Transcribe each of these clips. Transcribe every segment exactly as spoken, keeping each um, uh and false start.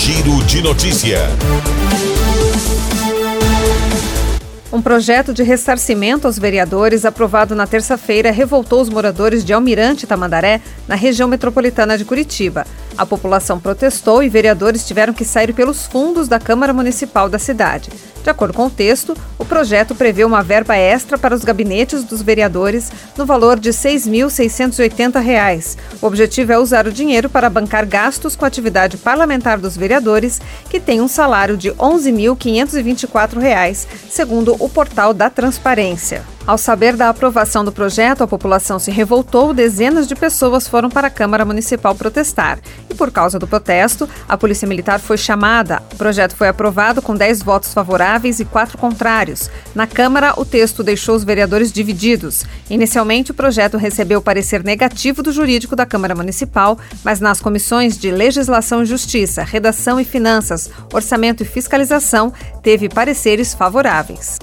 Giro de Notícia. Um projeto de ressarcimento aos vereadores aprovado na terça-feira revoltou os moradores de Almirante Tamandaré, na região metropolitana de Curitiba. A população protestou e vereadores tiveram que sair pelos fundos da Câmara Municipal da cidade. De acordo com o texto, o projeto prevê uma verba extra para os gabinetes dos vereadores no valor de seis mil seiscentos e oitenta reais. O objetivo é usar o dinheiro para bancar gastos com a atividade parlamentar dos vereadores, que tem um salário de onze mil quinhentos e vinte e quatro reais, segundo o portal da Transparência. Ao saber da aprovação do projeto, a população se revoltou, dezenas de pessoas foram para a Câmara Municipal protestar. E por causa do protesto, a Polícia Militar foi chamada. O projeto foi aprovado com dez votos favoráveis e quatro contrários. Na Câmara, o texto deixou os vereadores divididos. Inicialmente, o projeto recebeu parecer negativo do jurídico da Câmara Municipal, mas nas comissões de Legislação e Justiça, Redação e Finanças, Orçamento e Fiscalização, teve pareceres favoráveis.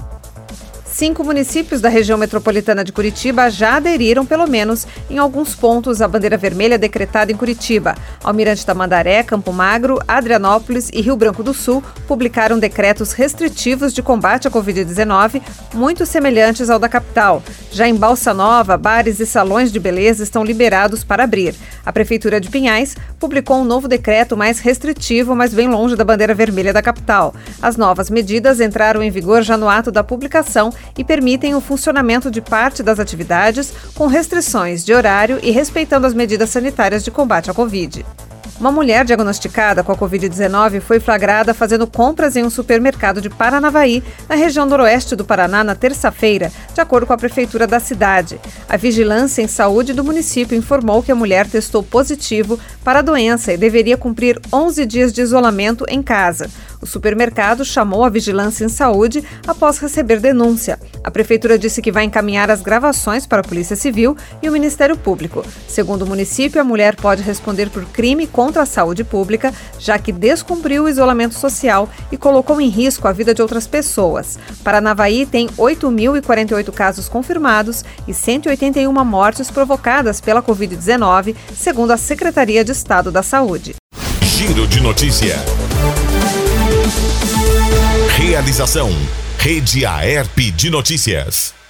Cinco municípios da região metropolitana de Curitiba já aderiram, pelo menos em alguns pontos, à bandeira vermelha decretada em Curitiba. Almirante Tamandaré, Campo Magro, Adrianópolis e Rio Branco do Sul publicaram decretos restritivos de combate à covid dezenove, muito semelhantes ao da capital. Já em Balsa Nova, bares e salões de beleza estão liberados para abrir. A Prefeitura de Pinhais publicou um novo decreto mais restritivo, mas bem longe da bandeira vermelha da capital. As novas medidas entraram em vigor já no ato da publicação e permitem o funcionamento de parte das atividades com restrições de horário e respeitando as medidas sanitárias de combate à Covid. Uma mulher diagnosticada com a covid dezenove foi flagrada fazendo compras em um supermercado de Paranavaí, na região noroeste do Paraná, na terça-feira, de acordo com a prefeitura da cidade. A Vigilância em Saúde do município informou que a mulher testou positivo para a doença e deveria cumprir onze dias de isolamento em casa. O supermercado chamou a Vigilância em Saúde após receber denúncia. A prefeitura disse que vai encaminhar as gravações para a Polícia Civil e o Ministério Público. Segundo o município, a mulher pode responder por crime contra a saúde pública, já que descumpriu o isolamento social e colocou em risco a vida de outras pessoas. Paranavaí tem oito mil e quarenta e oito casos confirmados e cento e oitenta e uma mortes provocadas pela covid dezenove, segundo a Secretaria de Estado da Saúde. Giro de Notícia. Realização: Rede Aerp de Notícias.